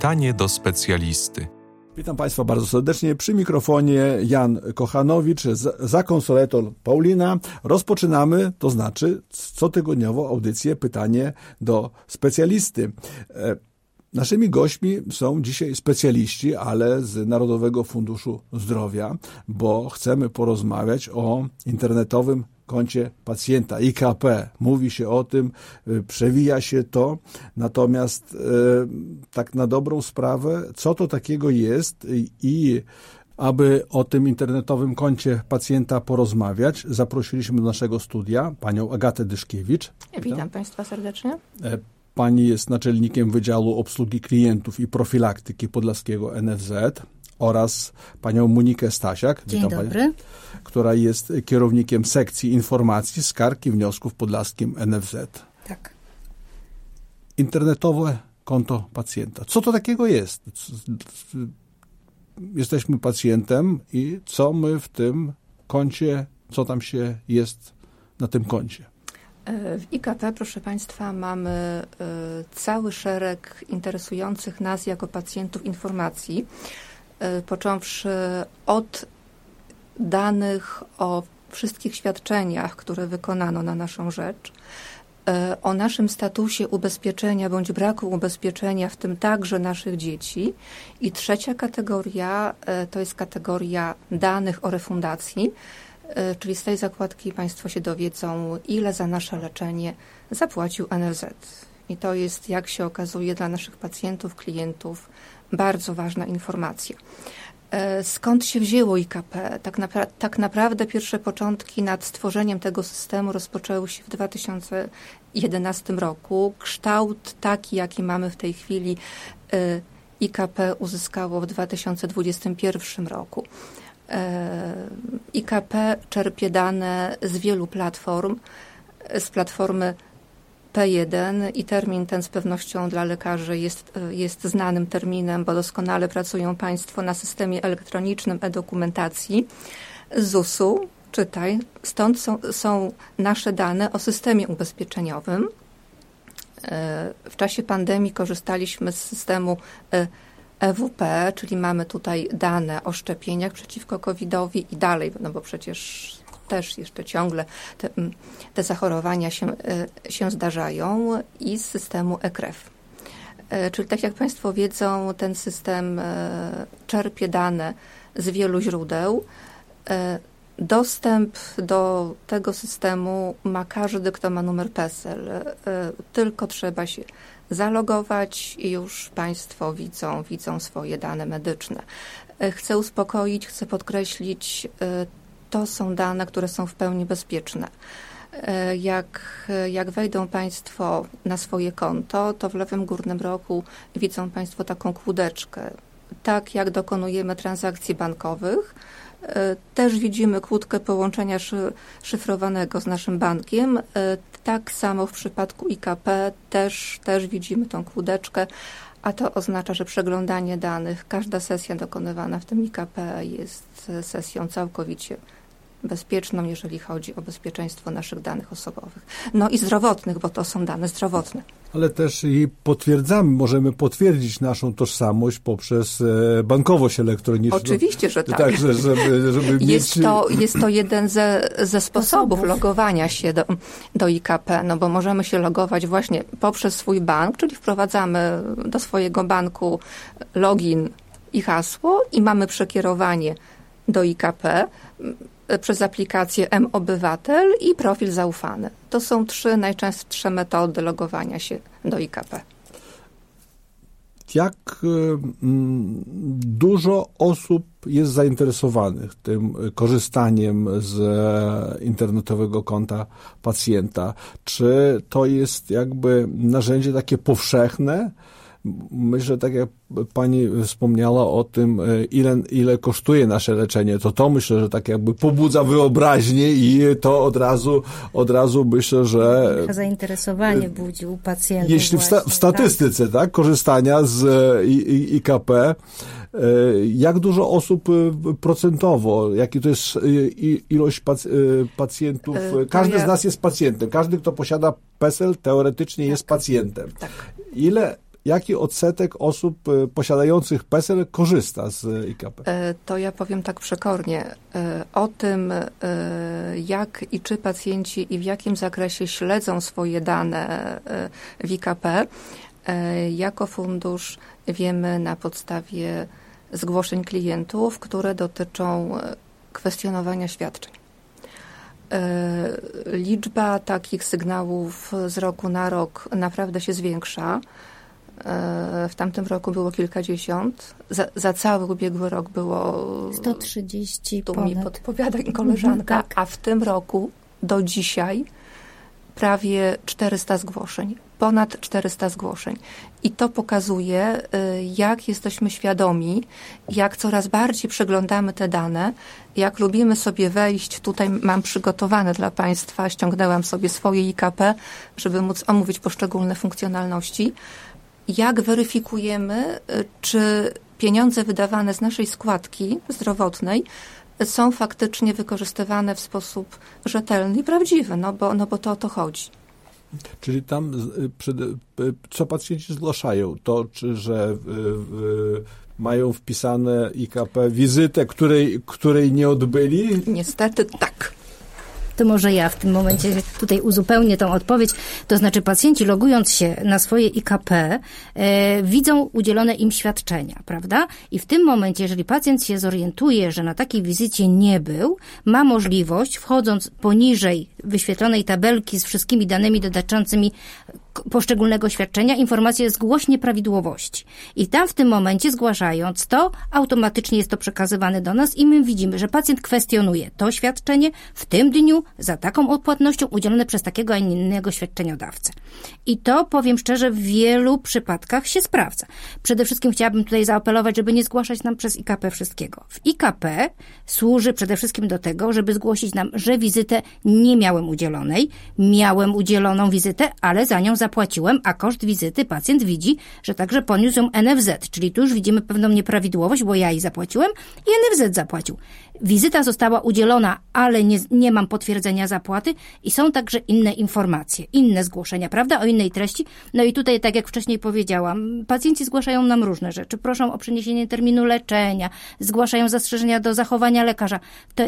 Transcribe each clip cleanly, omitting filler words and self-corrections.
Pytanie do specjalisty. Witam Państwa bardzo serdecznie. Przy mikrofonie Jan Kochanowicz, za konsoletor Paulina. Rozpoczynamy, to znaczy cotygodniową audycję Pytanie do specjalisty. Naszymi gośćmi są dzisiaj specjaliści, ale z Narodowego Funduszu Zdrowia, bo chcemy porozmawiać o internetowym koncie pacjenta, IKP. Mówi się o tym, przewija się to, natomiast tak na dobrą sprawę, co to takiego jest i aby o tym internetowym koncie pacjenta porozmawiać, zaprosiliśmy do naszego studia panią Agatę Dyszkiewicz. Witam Państwa serdecznie. Pani jest naczelnikiem Wydziału Obsługi Klientów i Profilaktyki Podlaskiego NFZ oraz panią Monikę Stasiak, Dzień dobry, która jest kierownikiem sekcji informacji, skarg i wniosków w Podlaskim NFZ. Tak. Internetowe konto pacjenta. Co to takiego jest? Jesteśmy pacjentem i co my w tym koncie, co tam się jest na tym koncie? W IKP, proszę Państwa, mamy cały szereg interesujących nas jako pacjentów informacji, począwszy od danych o wszystkich świadczeniach, które wykonano na naszą rzecz, o naszym statusie ubezpieczenia bądź braku ubezpieczenia, w tym także naszych dzieci. I trzecia kategoria to jest kategoria danych o refundacji, czyli z tej zakładki Państwo się dowiedzą, ile za nasze leczenie zapłacił NFZ. I to jest, jak się okazuje, dla naszych pacjentów, klientów bardzo ważna informacja. Skąd się wzięło IKP? Tak naprawdę pierwsze początki nad stworzeniem tego systemu rozpoczęły się w 2011 roku. Kształt taki, jaki mamy w tej chwili, IKP uzyskało w 2021 roku. IKP czerpie dane z wielu platform, z platformy P1 i termin ten z pewnością dla lekarzy jest znanym terminem, bo doskonale pracują Państwo na systemie elektronicznym e-dokumentacji ZUS-u. Czytaj, stąd są nasze dane o systemie ubezpieczeniowym. W czasie pandemii korzystaliśmy z systemu EWP, czyli mamy tutaj dane o szczepieniach przeciwko COVID-owi i dalej, no bo przecież też jeszcze ciągle te zachorowania się zdarzają, i z systemu e-krew. Czyli tak jak Państwo wiedzą, ten system czerpie dane z wielu źródeł. Dostęp do tego systemu ma każdy, kto ma numer PESEL. Tylko trzeba się zalogować i już Państwo widzą swoje dane medyczne. Chcę uspokoić, chcę podkreślić, to są dane, które są w pełni bezpieczne. Jak wejdą Państwo na swoje konto, to w lewym górnym rogu widzą Państwo taką kłódeczkę. Tak jak dokonujemy transakcji bankowych, też widzimy kłódkę połączenia szyfrowanego z naszym bankiem. Tak samo w przypadku IKP też widzimy tą kłódeczkę, a to oznacza, że przeglądanie danych, każda sesja dokonywana w tym IKP jest sesją całkowicie bezpieczną, jeżeli chodzi o bezpieczeństwo naszych danych osobowych. No i zdrowotnych, bo to są dane zdrowotne. Ale też i możemy potwierdzić naszą tożsamość poprzez bankowość elektroniczną. Oczywiście, że tak. Także, żeby mieć... Jest to jeden ze sposobów logowania się do IKP, no bo możemy się logować właśnie poprzez swój bank, czyli wprowadzamy do swojego banku login i hasło i mamy przekierowanie do IKP przez aplikację M-Obywatel i profil zaufany. To są 3 najczęstsze metody logowania się do IKP. Jak dużo osób jest zainteresowanych tym korzystaniem z internetowego konta pacjenta? Czy to jest jakby narzędzie takie powszechne? Myślę, tak jak pani wspomniała o tym, ile kosztuje nasze leczenie, to myślę, że tak jakby pobudza wyobraźnię i to od razu myślę, że... Zainteresowanie budzi u pacjentów. Jeśli w statystyce, tak, korzystania z IKP, jak dużo osób procentowo, jaki to jest ilość pacjentów? Każdy z nas jest pacjentem. Każdy, kto posiada PESEL, teoretycznie jest pacjentem. Tak. jaki odsetek osób posiadających PESEL korzysta z IKP? To ja powiem tak przekornie. O tym, jak i czy pacjenci i w jakim zakresie śledzą swoje dane w IKP, jako fundusz wiemy na podstawie zgłoszeń klientów, które dotyczą kwestionowania świadczeń. Liczba takich sygnałów z roku na rok naprawdę się zwiększa. W tamtym roku było kilkadziesiąt. Za cały ubiegły rok było 130 tu ponad. mi podpowiada koleżanka, tak. a w tym roku do dzisiaj prawie 400 zgłoszeń. Ponad 400 zgłoszeń. I to pokazuje, jak jesteśmy świadomi, jak coraz bardziej przeglądamy te dane, jak lubimy sobie wejść. Tutaj mam przygotowane dla Państwa, ściągnęłam sobie swoje IKP, żeby móc omówić poszczególne funkcjonalności. Jak weryfikujemy, czy pieniądze wydawane z naszej składki zdrowotnej są faktycznie wykorzystywane w sposób rzetelny i prawdziwy, no bo to o to chodzi. Czyli tam co pacjenci zgłaszają? To, że mają wpisane IKP wizytę, której nie odbyli? Niestety tak. To może ja w tym momencie tutaj uzupełnię tą odpowiedź. To znaczy pacjenci logując się na swoje IKP widzą udzielone im świadczenia, prawda? I w tym momencie, jeżeli pacjent się zorientuje, że na takiej wizycie nie był, ma możliwość, wchodząc poniżej wyświetlonej tabelki z wszystkimi danymi dotyczącymi poszczególnego świadczenia, informacja zgłoś nieprawidłowości. I tam w tym momencie zgłaszając to, automatycznie jest to przekazywane do nas i my widzimy, że pacjent kwestionuje to świadczenie w tym dniu za taką odpłatnością udzielone przez takiego, a innego świadczeniodawcę. I to, powiem szczerze, w wielu przypadkach się sprawdza. Przede wszystkim chciałabym tutaj zaapelować, żeby nie zgłaszać nam przez IKP wszystkiego. W IKP służy przede wszystkim do tego, żeby zgłosić nam, że wizytę nie miałem udzielonej, miałem udzieloną wizytę, ale za nią zapłaciłem, a koszt wizyty pacjent widzi, że także poniósł ją NFZ, czyli tu już widzimy pewną nieprawidłowość, bo ja jej zapłaciłem i NFZ zapłacił. Wizyta została udzielona, ale nie mam potwierdzenia zapłaty i są także inne informacje, inne zgłoszenia, prawda, o innej treści. No i tutaj, tak jak wcześniej powiedziałam, pacjenci zgłaszają nam różne rzeczy, proszą o przeniesienie terminu leczenia, zgłaszają zastrzeżenia do zachowania lekarza. Te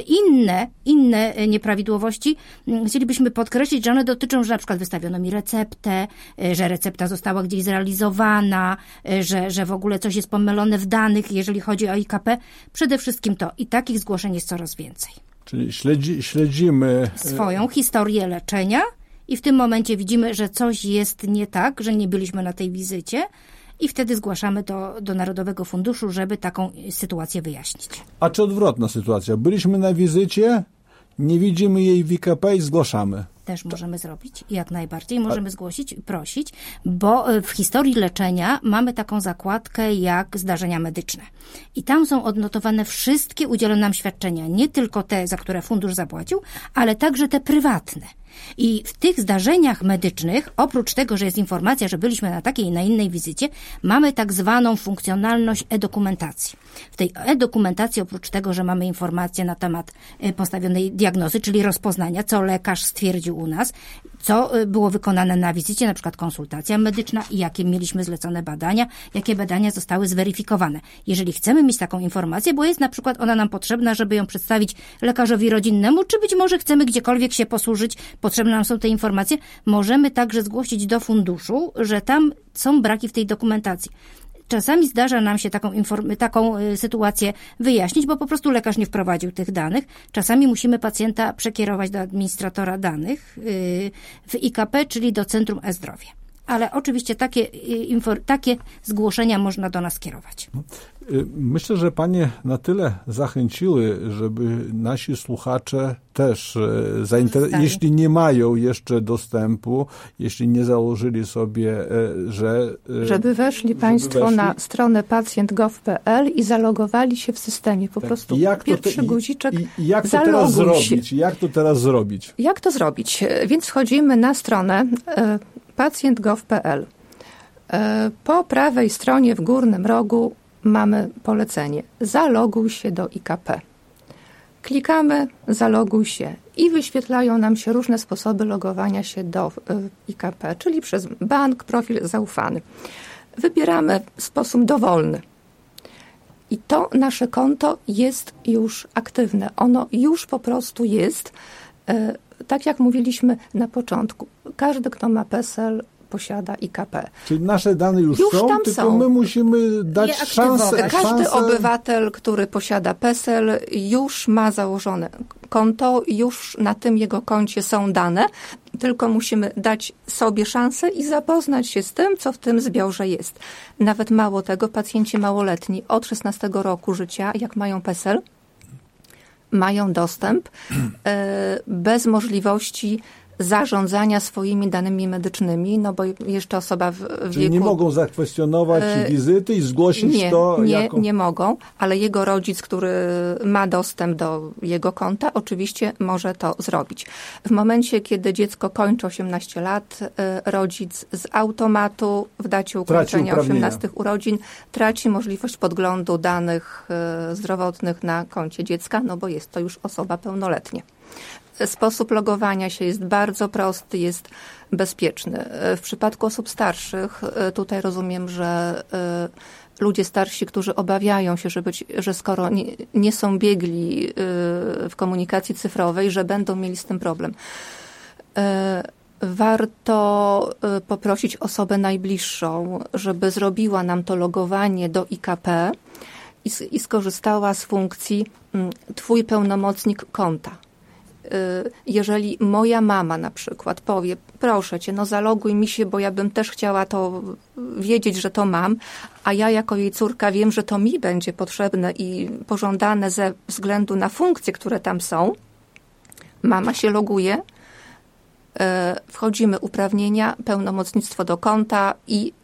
inne nieprawidłowości chcielibyśmy podkreślić, że one dotyczą, że na przykład wystawiono mi receptę, że recepta została gdzieś zrealizowana, że w ogóle coś jest pomylone w danych, jeżeli chodzi o IKP. Przede wszystkim to i takich zgłoszeń jest coraz więcej. Czyli śledzimy swoją historię leczenia i w tym momencie widzimy, że coś jest nie tak, że nie byliśmy na tej wizycie i wtedy zgłaszamy to do Narodowego Funduszu, żeby taką sytuację wyjaśnić. A czy odwrotna sytuacja? Byliśmy na wizycie, nie widzimy jej w IKP i zgłaszamy. Też możemy zrobić, jak najbardziej. Możemy zgłosić i prosić, bo w historii leczenia mamy taką zakładkę jak zdarzenia medyczne. I tam są odnotowane wszystkie udzielone nam świadczenia, nie tylko te, za które fundusz zapłacił, ale także te prywatne. I w tych zdarzeniach medycznych, oprócz tego, że jest informacja, że byliśmy na takiej i na innej wizycie, mamy tak zwaną funkcjonalność e-dokumentacji. W tej e-dokumentacji, oprócz tego, że mamy informacje na temat postawionej diagnozy, czyli rozpoznania, co lekarz stwierdził u nas, co było wykonane na wizycie, na przykład konsultacja medyczna i jakie mieliśmy zlecone badania, jakie badania zostały zweryfikowane. Jeżeli chcemy mieć taką informację, bo jest na przykład ona nam potrzebna, żeby ją przedstawić lekarzowi rodzinnemu, czy być może chcemy gdziekolwiek się posłużyć, potrzebne nam są te informacje, możemy także zgłosić do funduszu, że tam są braki w tej dokumentacji. Czasami zdarza nam się taką sytuację wyjaśnić, bo po prostu lekarz nie wprowadził tych danych. Czasami musimy pacjenta przekierować do administratora danych w IKP, czyli do Centrum e-Zdrowie. Ale oczywiście takie zgłoszenia można do nas kierować. Myślę, że panie na tyle zachęciły, żeby nasi słuchacze też, jeśli nie mają jeszcze dostępu, jeśli nie założyli sobie, żeby weszli państwo na stronę pacjent.gov.pl i zalogowali się w systemie. Po prostu pierwszy guziczek zaloguj się. Jak to teraz zrobić? Jak to zrobić? Więc wchodzimy na stronę pacjent.gov.pl. Po prawej stronie w górnym rogu mamy polecenie. Zaloguj się do IKP. Klikamy zaloguj się i wyświetlają nam się różne sposoby logowania się do IKP, czyli przez bank, profil zaufany. wybieramy w sposób dowolny. I to nasze konto jest już aktywne. Ono już po prostu jest. Tak jak mówiliśmy na początku, każdy, kto ma PESEL, posiada IKP. Czyli nasze dane już są, tam tylko są. my musimy dać szansę. Każdy obywatel, który posiada PESEL, już ma założone konto, już na tym jego koncie są dane, tylko musimy dać sobie szansę i zapoznać się z tym, co w tym zbiorze jest. Nawet mało tego, pacjenci małoletni od 16 roku życia, jak mają PESEL, mają dostęp bez możliwości zarządzania swoimi danymi medycznymi, no bo jeszcze osoba w wieku... Czyli nie mogą zakwestionować wizyty i zgłosić to jako... Nie mogą, ale jego rodzic, który ma dostęp do jego konta, oczywiście może to zrobić. W momencie, kiedy dziecko kończy 18 lat, rodzic z automatu w dacie ukończenia 18 urodzin traci możliwość podglądu danych zdrowotnych na koncie dziecka, no bo jest to już osoba pełnoletnia. Sposób logowania się jest bardzo prosty, jest bezpieczny. W przypadku osób starszych, tutaj rozumiem, że ludzie starsi, którzy obawiają się, że skoro nie są biegli w komunikacji cyfrowej, że będą mieli z tym problem. Warto poprosić osobę najbliższą, żeby zrobiła nam to logowanie do IKP i skorzystała z funkcji Twój pełnomocnik konta. Jeżeli moja mama na przykład powie, proszę cię, no zaloguj mi się, bo ja bym też chciała to wiedzieć, że to mam, a ja jako jej córka wiem, że to mi będzie potrzebne i pożądane ze względu na funkcje, które tam są, mama się loguje, wchodzimy uprawnienia, pełnomocnictwo do konta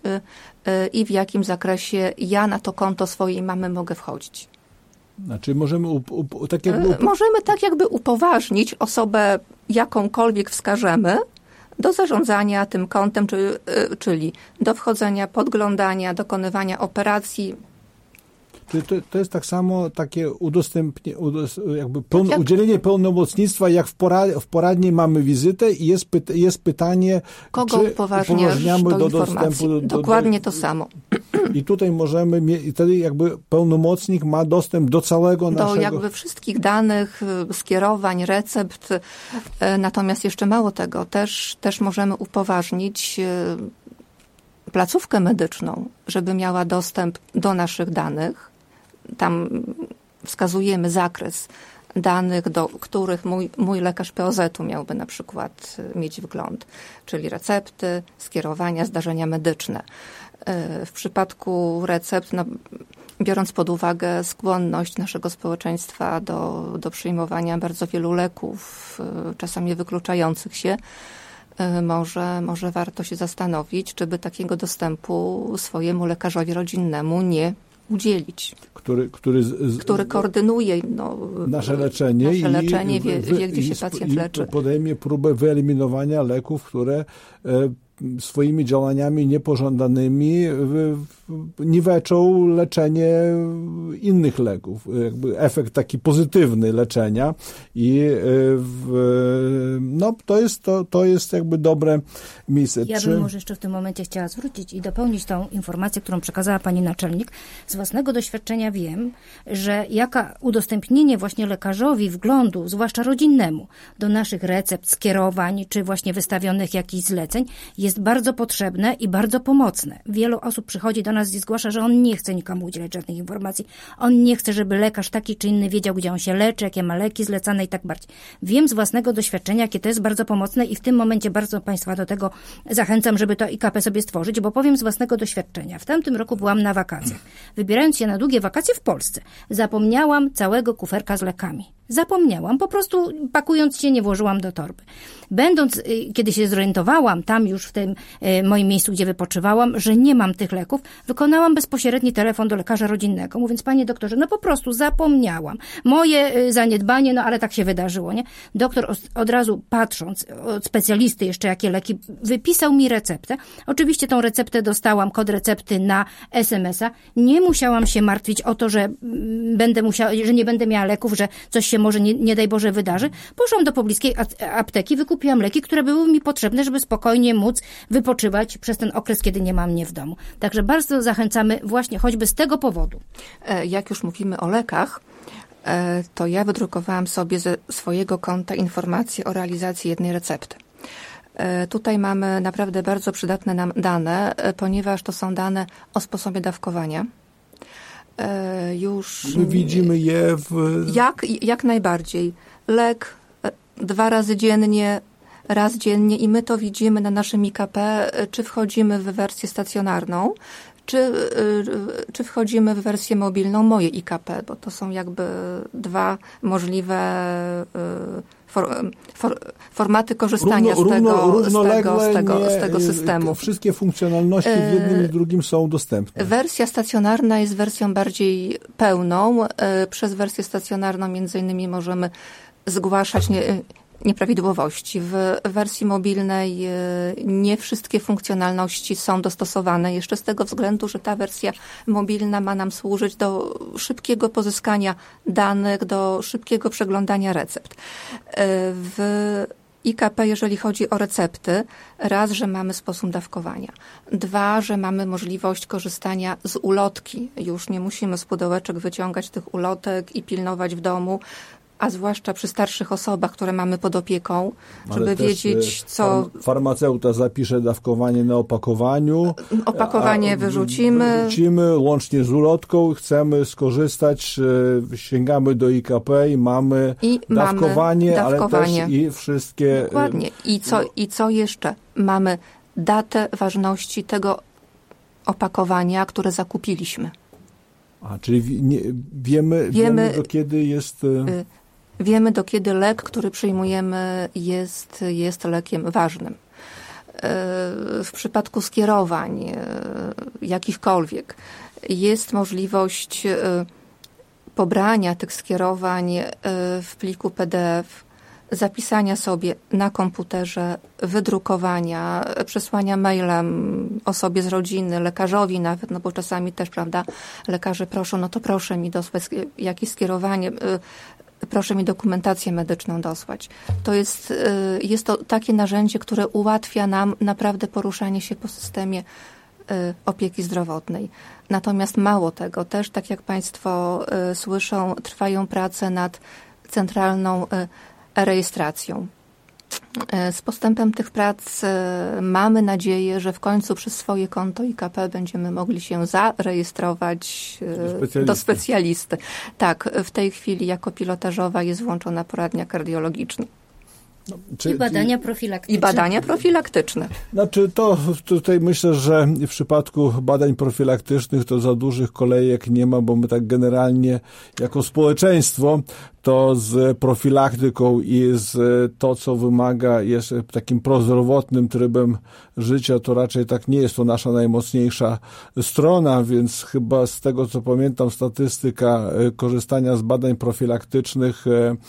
i w jakim zakresie ja na to konto swojej mamy mogę wchodzić. Znaczy możemy możemy tak jakby upoważnić osobę, jakąkolwiek wskażemy, do zarządzania tym kontem, czyli do wchodzenia, podglądania, dokonywania operacji. Czyli to jest tak samo takie udzielenie pełnomocnictwa, jak w poradni mamy wizytę i jest pytanie, kogo czy upoważniamy do dostępu dokładnie to samo. I tutaj możemy, i wtedy jakby pełnomocnik ma dostęp do całego naszego... Do jakby wszystkich danych, skierowań, recept. Natomiast jeszcze mało tego, też możemy upoważnić placówkę medyczną, żeby miała dostęp do naszych danych. Tam wskazujemy zakres danych, do których mój lekarz POZ-u miałby na przykład mieć wgląd, czyli recepty, skierowania, zdarzenia medyczne. W przypadku recept, biorąc pod uwagę skłonność naszego społeczeństwa do przyjmowania bardzo wielu leków, czasami wykluczających się, może warto się zastanowić, czy by takiego dostępu swojemu lekarzowi rodzinnemu nie udzielić. Który koordynuje nasze leczenie, wie, gdzie się pacjent leczy. Podejmie próbę wyeliminowania leków, które swoimi działaniami niepożądanymi niweczą leczenie innych leków. Jakby efekt taki pozytywny leczenia i to jest jakby dobre miejsce. Ja bym może jeszcze w tym momencie chciała zwrócić i dopełnić tą informację, którą przekazała pani naczelnik. Z własnego doświadczenia wiem, że udostępnienie właśnie lekarzowi wglądu, zwłaszcza rodzinnemu, do naszych recept, skierowań, czy właśnie wystawionych jakichś zleceń, jest bardzo potrzebne i bardzo pomocne. Wielu osób przychodzi do nas i zgłasza, że on nie chce nikomu udzielać żadnych informacji. On nie chce, żeby lekarz taki czy inny wiedział, gdzie on się leczy, jakie ma leki zlecane i tak bardziej. Wiem z własnego doświadczenia, jakie to jest bardzo pomocne i w tym momencie bardzo Państwa do tego zachęcam, żeby to IKP sobie stworzyć, bo powiem z własnego doświadczenia. W tamtym roku byłam na wakacjach. Wybierając się na długie wakacje w Polsce, zapomniałam całego kuferka z lekami. Zapomniałam, po prostu pakując się nie włożyłam do torby. Będąc, kiedy się zorientowałam tam już w tym moim miejscu, gdzie wypoczywałam, że nie mam tych leków, wykonałam bezpośredni telefon do lekarza rodzinnego, mówiąc, panie doktorze, po prostu zapomniałam. Moje zaniedbanie, ale tak się wydarzyło, nie? Doktor od razu patrząc od specjalisty jeszcze, jakie leki, wypisał mi receptę. Oczywiście tą receptę dostałam, kod recepty na SMS-a. Nie musiałam się martwić o to, że że nie będę miała leków, że coś się może nie daj Boże wydarzy, poszłam do pobliskiej apteki, wykupiłam leki, które były mi potrzebne, żeby spokojnie móc wypoczywać przez ten okres, kiedy nie ma mnie w domu. Także bardzo zachęcamy właśnie choćby z tego powodu. Jak już mówimy o lekach, to ja wydrukowałam sobie ze swojego konta informacje o realizacji jednej recepty. Tutaj mamy naprawdę bardzo przydatne nam dane, ponieważ to są dane o sposobie dawkowania. Już widzimy je jak najbardziej. Lek 2 razy dziennie, raz dziennie i my to widzimy na naszym IKP, czy wchodzimy w wersję stacjonarną, czy wchodzimy w wersję mobilną, moje IKP, bo to są jakby 2 możliwe formaty korzystania z tego systemu. Wszystkie funkcjonalności w jednym i w drugim są dostępne. Wersja stacjonarna jest wersją bardziej pełną. Przez wersję stacjonarną między innymi możemy zgłaszać nieprawidłowości. W wersji mobilnej nie wszystkie funkcjonalności są dostosowane, jeszcze z tego względu, że ta wersja mobilna ma nam służyć do szybkiego pozyskania danych, do szybkiego przeglądania recept. W IKP, jeżeli chodzi o recepty, raz, że mamy sposób dawkowania. 2, że mamy możliwość korzystania z ulotki. Już nie musimy z pudełeczek wyciągać tych ulotek i pilnować w domu, a zwłaszcza przy starszych osobach, które mamy pod opieką, żeby wiedzieć, co... Farmaceuta zapisze dawkowanie na opakowaniu. Opakowanie wyrzucimy, łącznie z ulotką, chcemy skorzystać, sięgamy do IKP i mamy dawkowanie, ale też i wszystkie... Dokładnie. I co jeszcze? Mamy datę ważności tego opakowania, które zakupiliśmy. Czyli wiemy do kiedy jest... Wiemy, do kiedy lek, który przyjmujemy, jest lekiem ważnym. W przypadku skierowań jakichkolwiek jest możliwość pobrania tych skierowań w pliku PDF, zapisania sobie na komputerze, wydrukowania, przesłania mailem osobie z rodziny, lekarzowi nawet, no bo czasami też, prawda, lekarze proszą, no to proszę mi dosłać jakieś skierowanie, proszę mi dokumentację medyczną dosłać. To jest to takie narzędzie, które ułatwia nam naprawdę poruszanie się po systemie opieki zdrowotnej. Natomiast mało tego, też tak jak Państwo słyszą, trwają prace nad centralną rejestracją. Z postępem tych prac mamy nadzieję, że w końcu przez swoje konto IKP będziemy mogli się zarejestrować do specjalisty. Tak, w tej chwili jako pilotażowa jest włączona poradnia kardiologiczna. I badania profilaktyczne. Znaczy tutaj myślę, że w przypadku badań profilaktycznych to za dużych kolejek nie ma, bo my tak generalnie jako społeczeństwo to z profilaktyką i z to, co wymaga jest takim prozdrowotnym trybem życia, to raczej tak nie jest to nasza najmocniejsza strona, więc chyba z tego, co pamiętam, statystyka korzystania z badań profilaktycznych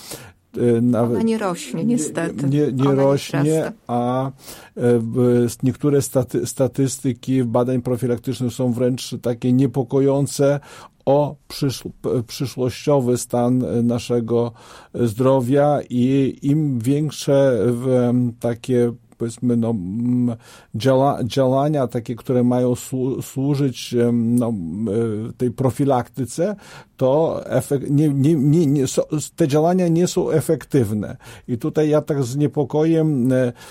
ona nie rośnie, niestety. Nie rośnie, a niektóre statystyki badań profilaktycznych są wręcz takie niepokojące o przyszłościowy stan naszego zdrowia i im większe takie powiedzmy działania takie, które mają służyć tej profilaktyce, to te działania nie są efektywne. I tutaj ja tak z niepokojem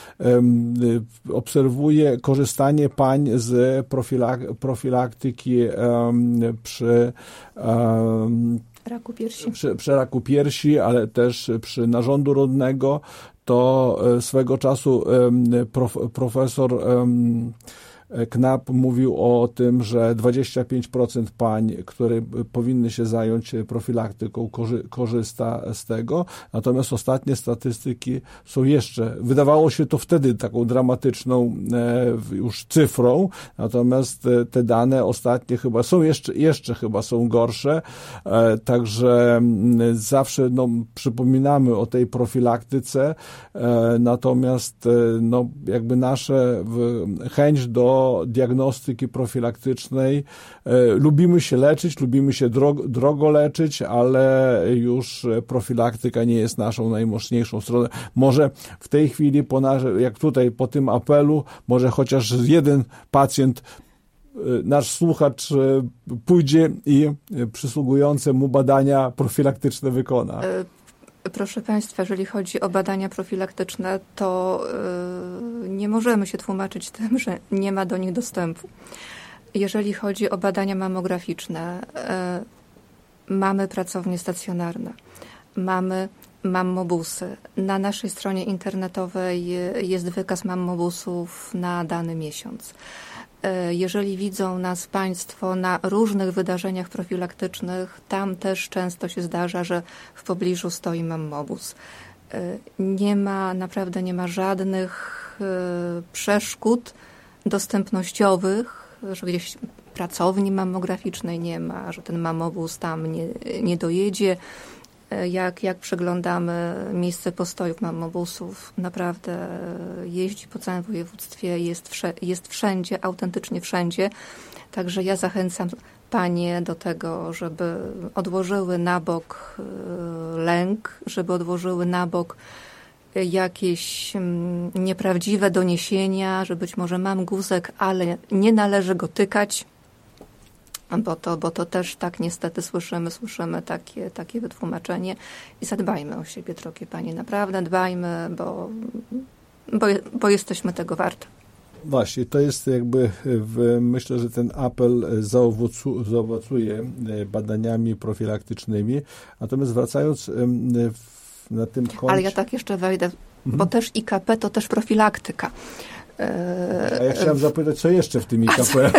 obserwuję korzystanie pań z profilaktyki przy raku piersi. Przy raku piersi, ale też przy narządu rodnego. To swego czasu profesor Knapp mówił o tym, że 25% pań, które powinny się zająć profilaktyką, korzysta z tego. Natomiast ostatnie statystyki są wydawało się to wtedy taką dramatyczną już cyfrą, natomiast te dane ostatnie chyba są jeszcze chyba są gorsze. Także zawsze przypominamy o tej profilaktyce, natomiast jakby nasza chęć do do diagnostyki profilaktycznej. Lubimy się leczyć, lubimy się drogo leczyć, ale już profilaktyka nie jest naszą najmocniejszą stroną. Może w tej chwili, jak tutaj po tym apelu, może chociaż jeden pacjent, nasz słuchacz, pójdzie i przysługujące mu badania profilaktyczne wykona. Proszę Państwa, jeżeli chodzi o badania profilaktyczne, to nie możemy się tłumaczyć tym, że nie ma do nich dostępu. Jeżeli chodzi o badania mammograficzne, mamy pracownie stacjonarne, mamy mammobusy. Na naszej stronie internetowej jest wykaz mammobusów na dany miesiąc. Jeżeli widzą nas Państwo na różnych wydarzeniach profilaktycznych, tam też często się zdarza, że w pobliżu stoi mammobus. Naprawdę nie ma żadnych przeszkód dostępnościowych, że gdzieś pracowni mammograficznej nie ma, że ten mammobus tam nie dojedzie. Jak przeglądamy miejsce postojów mammobusów, naprawdę jeździ po całym województwie, jest wszędzie, autentycznie wszędzie. Także ja zachęcam panie do tego, żeby odłożyły na bok lęk, żeby odłożyły na bok jakieś nieprawdziwe doniesienia, że być może mam guzek, ale nie należy go tykać. Bo to też tak niestety słyszymy takie wytłumaczenie i zadbajmy o siebie, drogie panie, naprawdę dbajmy, bo jesteśmy tego warte. Właśnie, to jest jakby, myślę, że ten apel zaowocuje badaniami profilaktycznymi, natomiast wracając na tym koncie... Ale ja tak jeszcze wejdę, bo też IKP to też profilaktyka. A ja chciałam zapytać, co jeszcze w tym IKP?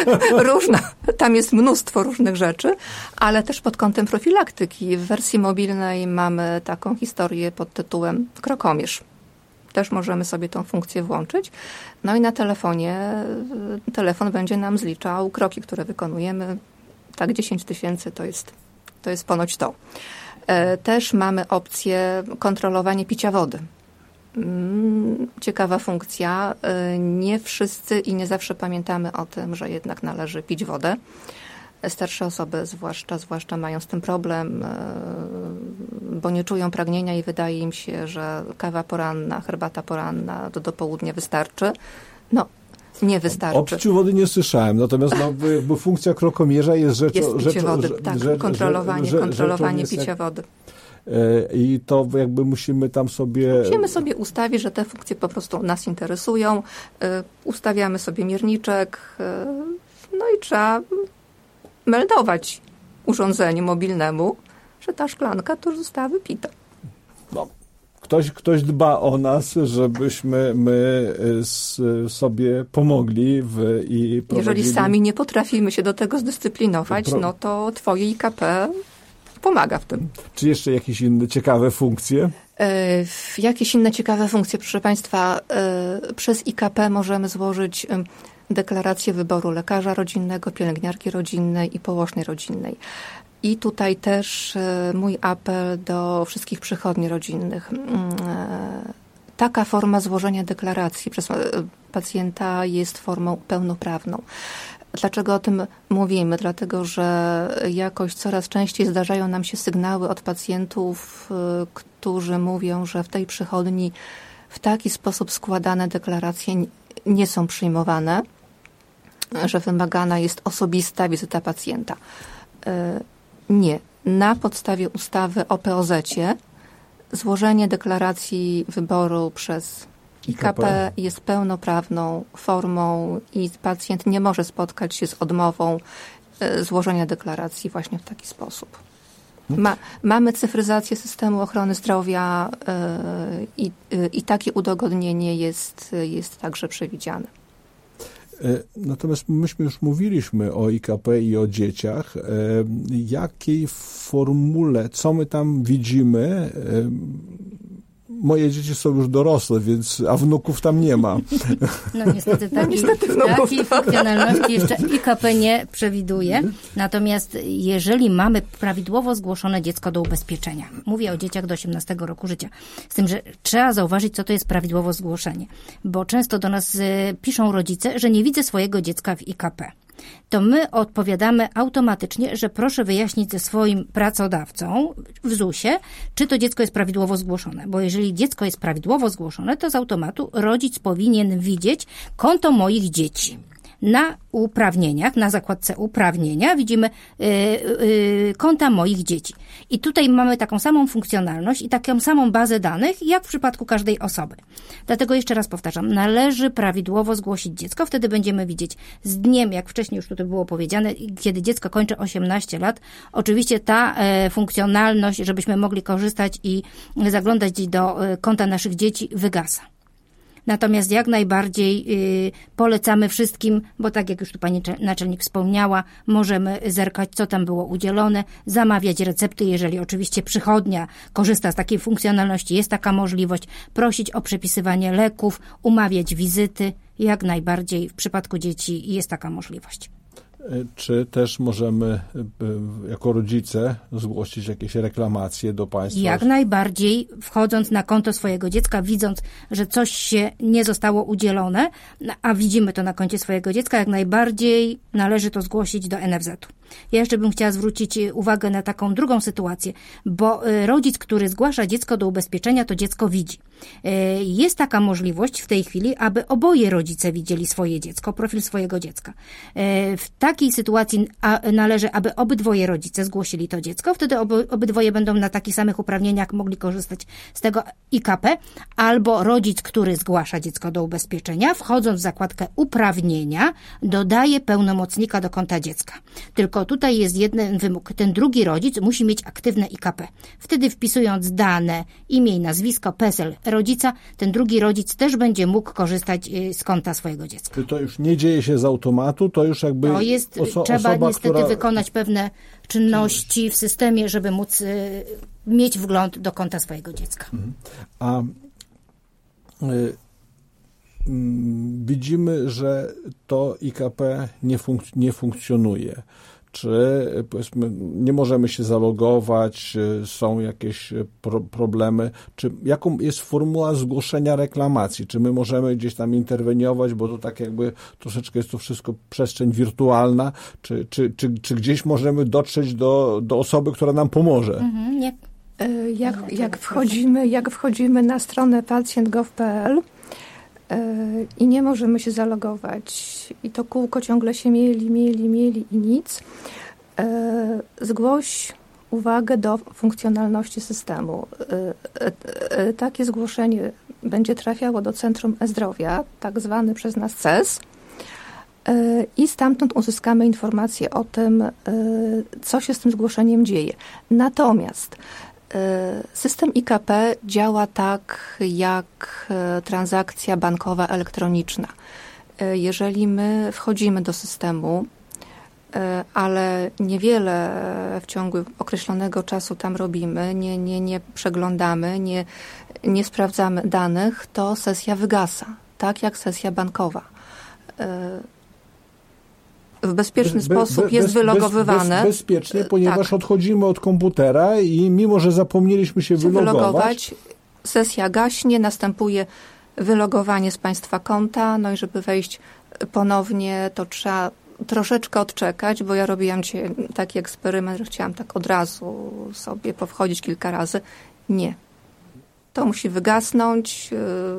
Tam jest mnóstwo różnych rzeczy, ale też pod kątem profilaktyki. W wersji mobilnej mamy taką historię pod tytułem Krokomierz. Też możemy sobie tą funkcję włączyć. No i na telefonie, telefon będzie nam zliczał kroki, które wykonujemy. Tak 10 000 to jest ponoć to. Też mamy opcję kontrolowania picia wody. Ciekawa funkcja. Nie wszyscy i nie zawsze pamiętamy o tym, że jednak należy pić wodę. Starsze osoby zwłaszcza mają z tym problem, bo nie czują pragnienia i wydaje im się, że kawa poranna, herbata poranna do południa wystarczy. No, nie wystarczy. O piciu wody nie słyszałem, natomiast bo funkcja krokomierza jest picie wody, kontrolowanie picia wody. I to jakby musimy sobie ustawić, że te funkcje po prostu nas interesują. Ustawiamy sobie mierniczek, no i trzeba meldować urządzeniu mobilnemu, że ta szklanka to już została wypita. No, ktoś dba o nas, żebyśmy sobie pomogli i prowadzili... Jeżeli sami nie potrafimy się do tego zdyscyplinować, no to twoje IKP pomaga w tym. Czy jeszcze jakieś inne ciekawe funkcje? Jakieś inne ciekawe funkcje, proszę Państwa, przez IKP możemy złożyć deklarację wyboru lekarza rodzinnego, pielęgniarki rodzinnej i położnej rodzinnej. I tutaj też mój apel do wszystkich przychodni rodzinnych. Taka forma złożenia deklaracji przez pacjenta jest formą pełnoprawną. Dlaczego o tym mówimy? Dlatego, że jakoś coraz częściej zdarzają nam się sygnały od pacjentów, którzy mówią, że w tej przychodni w taki sposób składane deklaracje nie są przyjmowane, że wymagana jest osobista wizyta pacjenta. Nie. Na podstawie ustawy o POZ-cie złożenie deklaracji wyboru przez IKP jest pełnoprawną formą i pacjent nie może spotkać się z odmową złożenia deklaracji właśnie w taki sposób. Mamy cyfryzację systemu ochrony zdrowia i takie udogodnienie jest także przewidziane. Natomiast myśmy już mówiliśmy o IKP i o dzieciach. Jakiej formule, co my tam widzimy, moje dzieci są już dorosłe, a wnuków tam nie ma. No niestety takiej funkcjonalności jeszcze IKP nie przewiduje. Natomiast jeżeli mamy prawidłowo zgłoszone dziecko do ubezpieczenia, mówię o dzieciach do 18 roku życia, z tym, że trzeba zauważyć, co to jest prawidłowo zgłoszenie, bo często do nas piszą rodzice, że nie widzę swojego dziecka w IKP. To my odpowiadamy automatycznie, że proszę wyjaśnić ze swoim pracodawcą w ZUS-ie, czy to dziecko jest prawidłowo zgłoszone. Bo jeżeli dziecko jest prawidłowo zgłoszone, to z automatu rodzic powinien widzieć konto moich dzieci. Na uprawnieniach, na zakładce uprawnienia widzimy konta moich dzieci. I tutaj mamy taką samą funkcjonalność i taką samą bazę danych, jak w przypadku każdej osoby. Dlatego jeszcze raz powtarzam, należy prawidłowo zgłosić dziecko, wtedy będziemy widzieć z dniem, jak wcześniej już tutaj było powiedziane, kiedy dziecko kończy 18 lat, oczywiście ta funkcjonalność, żebyśmy mogli korzystać i zaglądać do konta naszych dzieci, wygasa. Natomiast jak najbardziej polecamy wszystkim, bo tak jak już tu pani naczelnik wspomniała, możemy zerkać, co tam było udzielone, zamawiać recepty, jeżeli oczywiście przychodnia korzysta z takiej funkcjonalności, jest taka możliwość, prosić o przepisywanie leków, umawiać wizyty. Jak najbardziej w przypadku dzieci jest taka możliwość. Czy też możemy jako rodzice zgłosić jakieś reklamacje do państwa? Jak najbardziej, wchodząc na konto swojego dziecka, widząc, że coś się nie zostało udzielone, a widzimy to na koncie swojego dziecka, jak najbardziej należy to zgłosić do NFZ-u. Ja jeszcze bym chciała zwrócić uwagę na taką drugą sytuację, bo rodzic, który zgłasza dziecko do ubezpieczenia, to dziecko widzi. Jest taka możliwość w tej chwili, aby oboje rodzice widzieli swoje dziecko, profil swojego dziecka. W takiej sytuacji należy, aby obydwoje rodzice zgłosili to dziecko, wtedy obydwoje będą na takich samych uprawnieniach mogli korzystać z tego IKP, albo rodzic, który zgłasza dziecko do ubezpieczenia, wchodząc w zakładkę uprawnienia, dodaje pełnomocnika do konta dziecka. Tylko tutaj jest jeden wymóg. Ten drugi rodzic musi mieć aktywne IKP. Wtedy wpisując dane, imię i nazwisko, PESEL rodzica, ten drugi rodzic też będzie mógł korzystać z konta swojego dziecka. To już nie dzieje się z automatu, to już jakby to jest, trzeba niestety wykonać pewne czynności w systemie, żeby móc mieć wgląd do konta swojego dziecka. A widzimy, że to IKP nie funkcjonuje. Czy powiedzmy, nie możemy się zalogować, są jakieś problemy, czy jaką jest formuła zgłoszenia reklamacji, czy my możemy gdzieś tam interweniować, bo to tak jakby troszeczkę jest to wszystko przestrzeń wirtualna, czy gdzieś możemy dotrzeć do osoby, która nam pomoże? Nie. Jak wchodzimy na stronę pacjent.gov.pl i nie możemy się zalogować i to kółko ciągle się mieli i nic, zgłoś uwagę do funkcjonalności systemu. Takie zgłoszenie będzie trafiało do Centrum E-Zdrowia, tak zwany przez nas CES, i stamtąd uzyskamy informację o tym, co się z tym zgłoszeniem dzieje. Natomiast system IKP działa tak jak transakcja bankowa elektroniczna. Jeżeli my wchodzimy do systemu, ale niewiele w ciągu określonego czasu tam robimy, nie przeglądamy, nie sprawdzamy danych, to sesja wygasa, tak jak sesja bankowa. W bezpieczny sposób jest wylogowywane. Bezpiecznie, ponieważ tak. Odchodzimy od komputera i mimo, że zapomnieliśmy się wylogować, sesja gaśnie, następuje wylogowanie z państwa konta, no i żeby wejść ponownie, to trzeba troszeczkę odczekać, bo ja robiłam dzisiaj taki eksperyment, że chciałam tak od razu sobie powchodzić kilka razy. Nie. To musi wygasnąć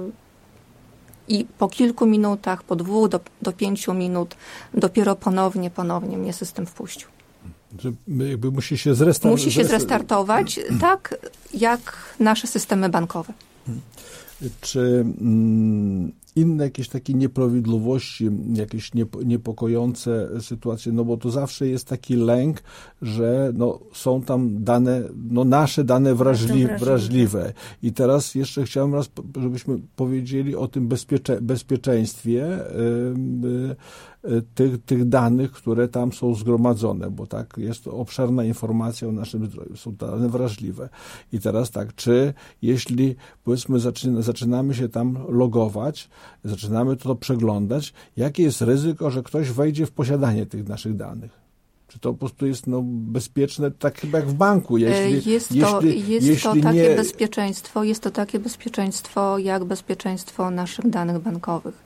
i po kilku minutach, po 2 do 5 minut dopiero ponownie mnie system wpuścił. Że jakby musi się zrestartować, tak jak nasze systemy bankowe. Czy inne jakieś takie nieprawidłowości, jakieś niepokojące sytuacje, no bo to zawsze jest taki lęk, że są tam dane, nasze dane wrażliwe. I teraz jeszcze chciałem żebyśmy powiedzieli o tym bezpieczeństwie. tych danych, które tam są zgromadzone, bo tak, jest to obszerna informacja o naszym zdrowiu, są dane wrażliwe. I teraz tak, czy jeśli powiedzmy zaczynamy się tam logować, zaczynamy to przeglądać, jakie jest ryzyko, że ktoś wejdzie w posiadanie tych naszych danych? Czy to po prostu jest bezpieczne, tak chyba jak w banku? Jest to takie bezpieczeństwo, jak bezpieczeństwo naszych danych bankowych.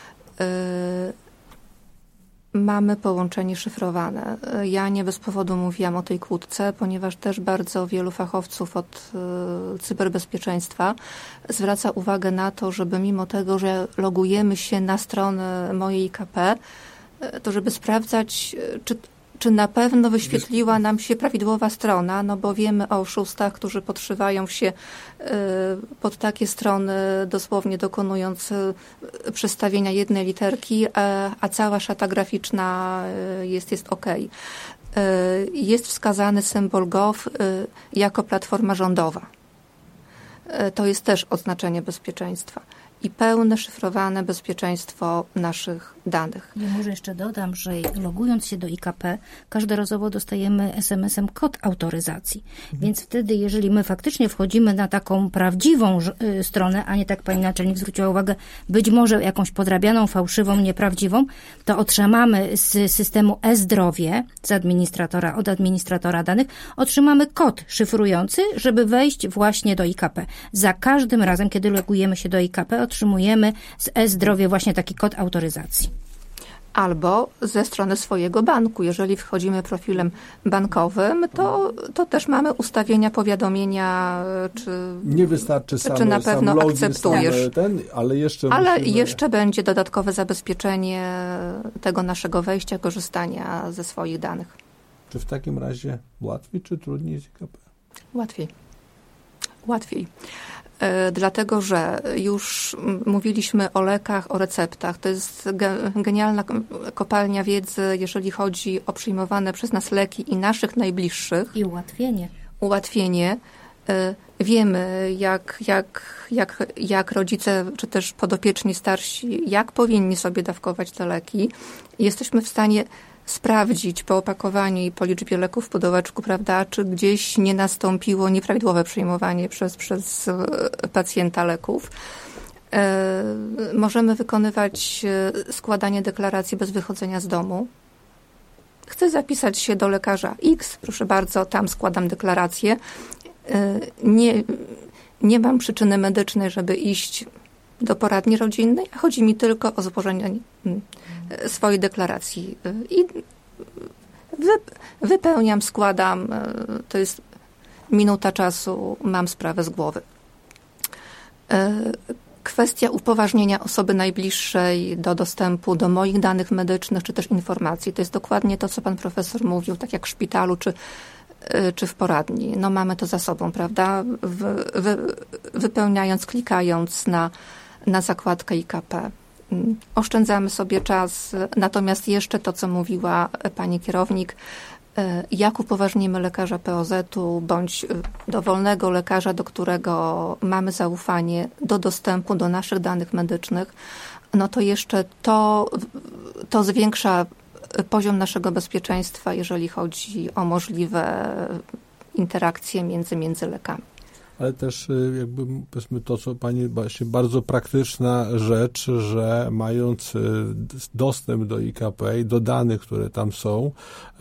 Mamy połączenie szyfrowane. Ja nie bez powodu mówiłam o tej kłódce, ponieważ też bardzo wielu fachowców od cyberbezpieczeństwa zwraca uwagę na to, żeby mimo tego, że logujemy się na stronę mojej IKP, to żeby sprawdzać, czy na pewno wyświetliła nam się prawidłowa strona, no bo wiemy o oszustach, którzy podszywają się pod takie strony, dosłownie dokonując przestawienia jednej literki, a cała szata graficzna jest okej. Jest wskazany symbol gov jako platforma rządowa. To jest też oznaczenie bezpieczeństwa. I pełne, szyfrowane bezpieczeństwo naszych danych. Ja może jeszcze dodam, że logując się do IKP, każdorazowo dostajemy SMS-em kod autoryzacji. Więc wtedy, jeżeli my faktycznie wchodzimy na taką prawdziwą stronę, a nie tak pani naczelnik zwróciła uwagę, być może jakąś podrabianą, fałszywą, nieprawdziwą, to otrzymamy z systemu e-zdrowie, od administratora danych, otrzymamy kod szyfrujący, żeby wejść właśnie do IKP. Za każdym razem, kiedy logujemy się do IKP, otrzymujemy z e-zdrowie właśnie taki kod autoryzacji. Albo ze strony swojego banku. Jeżeli wchodzimy profilem bankowym, to też mamy ustawienia powiadomienia, nie wystarczy czy na pewno login, akceptujesz. Ale jeszcze będzie dodatkowe zabezpieczenie tego naszego wejścia, korzystania ze swoich danych. Czy w takim razie łatwiej czy trudniej z IKP? Łatwiej. Dlatego, że już mówiliśmy o lekach, o receptach. To jest genialna kopalnia wiedzy, jeżeli chodzi o przyjmowane przez nas leki i naszych najbliższych. I Ułatwienie. Wiemy, jak rodzice, czy też podopieczni starsi, jak powinni sobie dawkować te leki. Jesteśmy w stanie sprawdzić po opakowaniu i po liczbie leków w pudełeczku, prawda, czy gdzieś nie nastąpiło nieprawidłowe przyjmowanie przez pacjenta leków. Możemy wykonywać składanie deklaracji bez wychodzenia z domu. Chcę zapisać się do lekarza X, proszę bardzo, tam składam deklarację. Nie mam przyczyny medycznej, żeby iść do poradni rodzinnej, a chodzi mi tylko o złożenie swojej deklaracji. I wypełniam, składam, to jest minuta czasu, mam sprawę z głowy. Kwestia upoważnienia osoby najbliższej do dostępu do moich danych medycznych, czy też informacji. To jest dokładnie to, co pan profesor mówił, tak jak w szpitalu, czy w poradni. No mamy to za sobą, prawda? Wypełniając, klikając na zakładkę IKP. Oszczędzamy sobie czas, natomiast jeszcze to, co mówiła pani kierownik, jak upoważnimy lekarza POZ-u bądź dowolnego lekarza, do którego mamy zaufanie do dostępu do naszych danych medycznych, no to jeszcze to zwiększa poziom naszego bezpieczeństwa, jeżeli chodzi o możliwe interakcje między lekami. Ale też jakby powiedzmy to, co pani właśnie bardzo praktyczna rzecz, że mając dostęp do IKP i do danych, które tam są,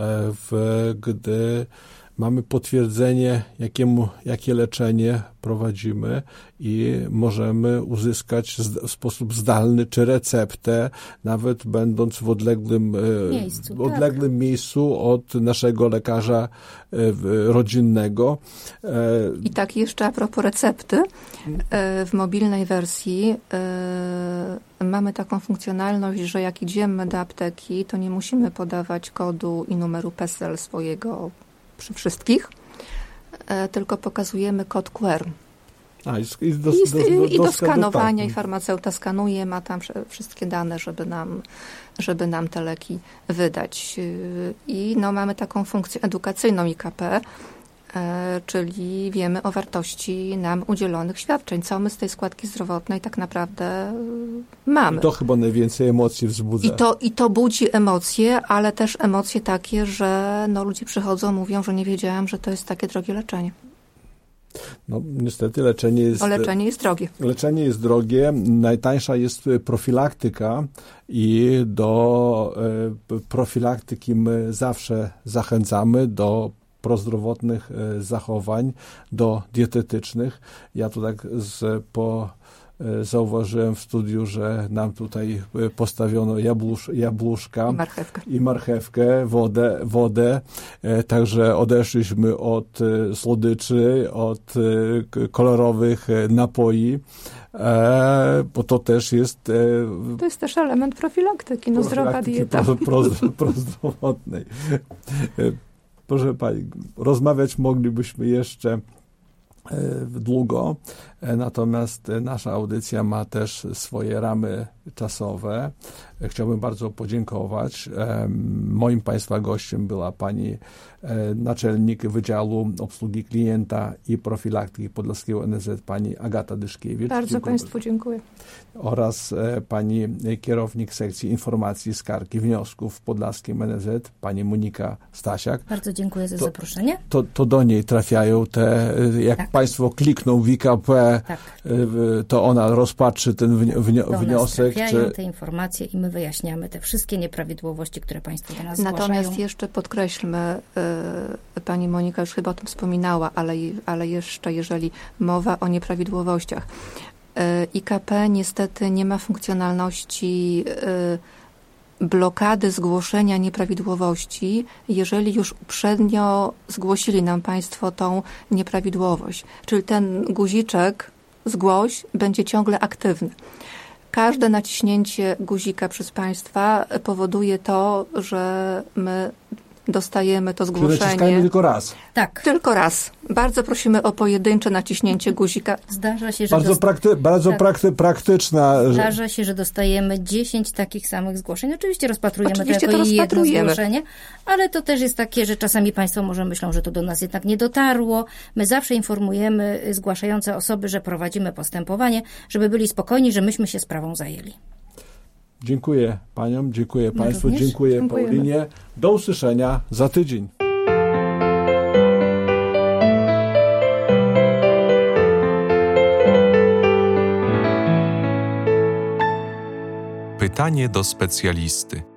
gdy mamy potwierdzenie, jakie leczenie prowadzimy i możemy uzyskać w sposób zdalny czy receptę, nawet będąc w odległym miejscu od naszego lekarza rodzinnego. I tak jeszcze a propos recepty, w mobilnej wersji mamy taką funkcjonalność, że jak idziemy do apteki, to nie musimy podawać kodu i numeru PESEL swojego przy wszystkich, tylko pokazujemy kod QR. I do skanowania, i farmaceuta skanuje, ma tam wszystkie dane, żeby nam te leki wydać. I mamy taką funkcję edukacyjną IKP, czyli wiemy o wartości nam udzielonych świadczeń, co my z tej składki zdrowotnej tak naprawdę mamy. I to chyba najwięcej emocji wzbudza. I to budzi emocje, ale też emocje takie, że ludzie przychodzą, mówią, że nie wiedziałem, że to jest takie drogie leczenie. No, niestety leczenie jest drogie. Leczenie jest drogie. Najtańsza jest profilaktyka i do profilaktyki my zawsze zachęcamy, do prozdrowotnych zachowań, do dietetycznych. Ja tu tak zauważyłem w studiu, że nam tutaj postawiono jabłuszka i marchewkę, wodę. Także odeszliśmy od słodyczy, od kolorowych napoi, bo to też jest... To jest też element profilaktyki, zdrowa dieta. Prozdrowotnej. Proszę pani, rozmawiać moglibyśmy jeszcze długo, natomiast nasza audycja ma też swoje ramy czasowe. Chciałbym bardzo podziękować. Moim Państwa gościem była pani naczelnik Wydziału Obsługi Klienta i Profilaktyki Podlaskiego NFZ, pani Agata Dyszkiewicz. Bardzo Państwu dziękuję. Oraz pani kierownik sekcji informacji, skarg i wniosków w Podlaskim NFZ, pani Monika Stasiak. Bardzo dziękuję za zaproszenie. To do niej trafiają jak Państwo klikną w IKP, to ona rozpatrzy ten wniosek. Trafiają te informacje i my wyjaśniamy te wszystkie nieprawidłowości, które Państwo do nas zgłaszają. Natomiast jeszcze podkreślmy, pani Monika już chyba o tym wspominała, ale jeszcze jeżeli mowa o nieprawidłowościach. IKP niestety nie ma funkcjonalności blokady zgłoszenia nieprawidłowości, jeżeli już uprzednio zgłosili nam Państwo tą nieprawidłowość. Czyli ten guziczek zgłoś będzie ciągle aktywny. Każde naciśnięcie guzika przez Państwa powoduje to, że my dostajemy to zgłoszenie. Czyli naciskajmy tylko raz. Tak. Tylko raz. Bardzo prosimy o pojedyncze naciśnięcie guzika. Zdarza się, że praktyczna. Zdarza się, że dostajemy 10 takich samych zgłoszeń. Oczywiście rozpatrujemy to jako jedno zgłoszenie, ale to też jest takie, że czasami Państwo może myślą, że to do nas jednak nie dotarło. My zawsze informujemy zgłaszające osoby, że prowadzimy postępowanie, żeby byli spokojni, że myśmy się sprawą zajęli. Dziękuję Paniom, dziękuję Państwu, dziękuję Paulinie. Do usłyszenia za tydzień. Pytanie do specjalisty.